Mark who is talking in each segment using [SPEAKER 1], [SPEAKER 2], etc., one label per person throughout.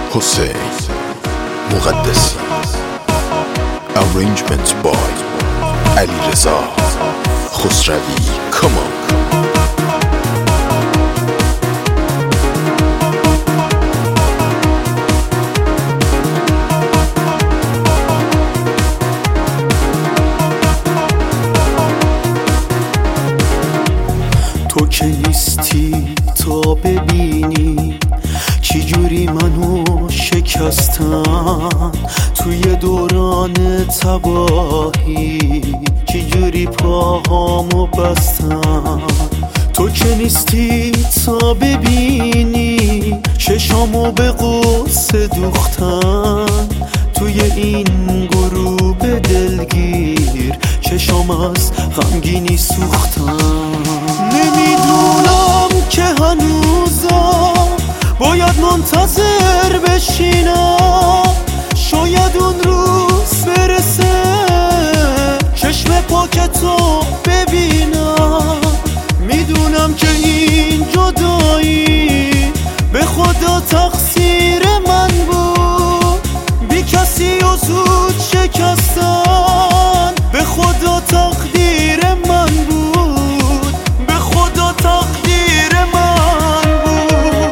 [SPEAKER 1] حسین مقدسی. Arrangements by علیرضا خسروی. Come on.
[SPEAKER 2] تو که نیستی تا ببینی چی جوری منو شکستن توی دوران تباهی، چی جوری پاهامو بستن. تو که نیستی تا ببینی چشامو به غصه دوختن توی این غروب دلگیر، چشام از غمگینی سوختن. نمیدونم که هنوزم باید منتظر بشینم، شاید اون روز برسه چشم پاکتو ببینم. میدونم که این جدایی به خدا تقصیر من بود، بی کسی و زود شکستن به خدا تقدیر من بود، به خدا تقدیر من بود.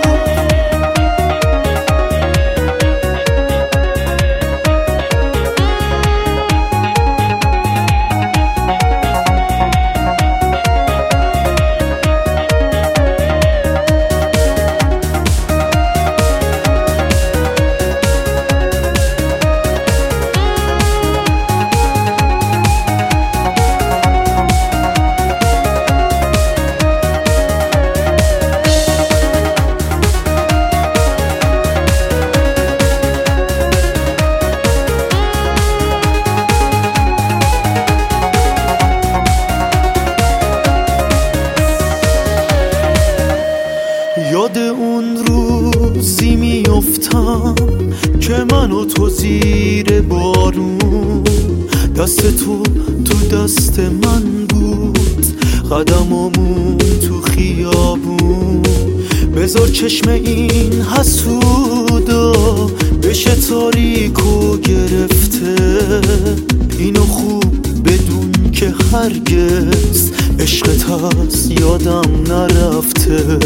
[SPEAKER 2] یاد اون روزی میافتم که من و تو زیر بارون، دست تو دست من بود، قدمامون تو خیابون. بذار چشم این حسودا بشه تاریک و گرفته، اینو خوب بدون که هرگز عشقت از یادم نرفته.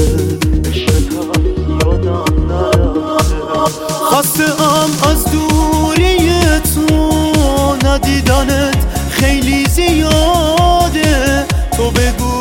[SPEAKER 2] خسته ام از دوری تو، ندیدنت خیلی زیاده. تو بگو